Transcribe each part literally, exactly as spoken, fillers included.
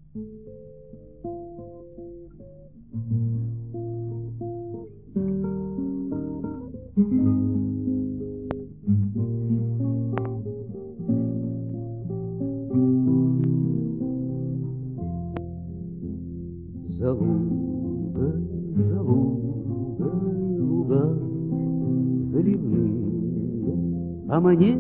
За лугой, за лугой, луга заливные, а мне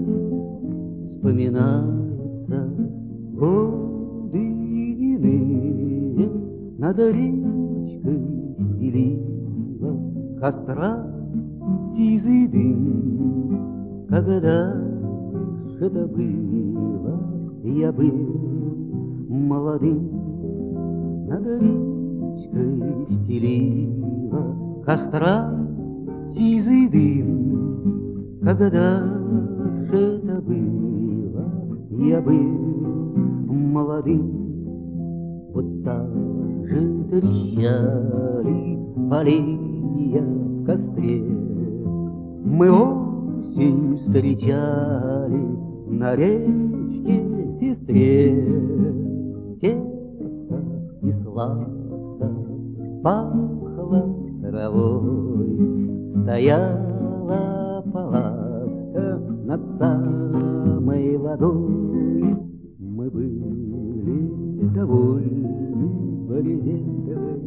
вспоминаются годы иные. Над речкой стелила костра сизый дым. Когда ж это было, я был молодым. Над речкой стелила костра сизый дым. Когда ж это было, я был молодым. Вот так же трещали поленья в костре. Мы осень встречали на речке Сестре. Тесто и сладко пахло травой, стояла палатка над самой водой. Мы были довольны брезентовой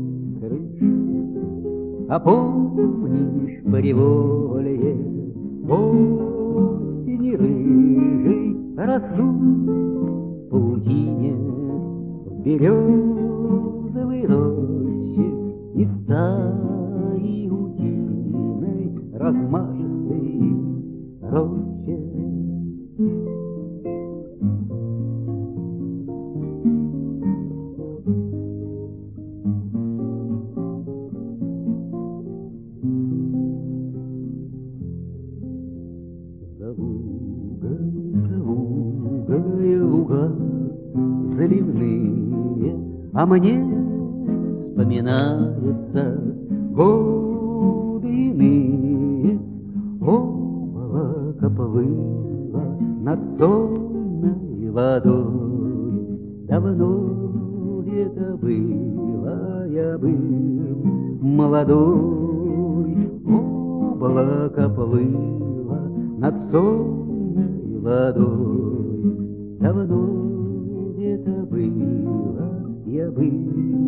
крышей. А помнишь приволье осени рыжей росу в паутине в березовой роще и стаи утиной размашистой роще. За лугой, за лугой луга заливные, а мне вспоминаются годы иные. Облако плыло над сонной водой. Давно это было, я был молодой. Облако плыло над сонной водой. Давно это было, я был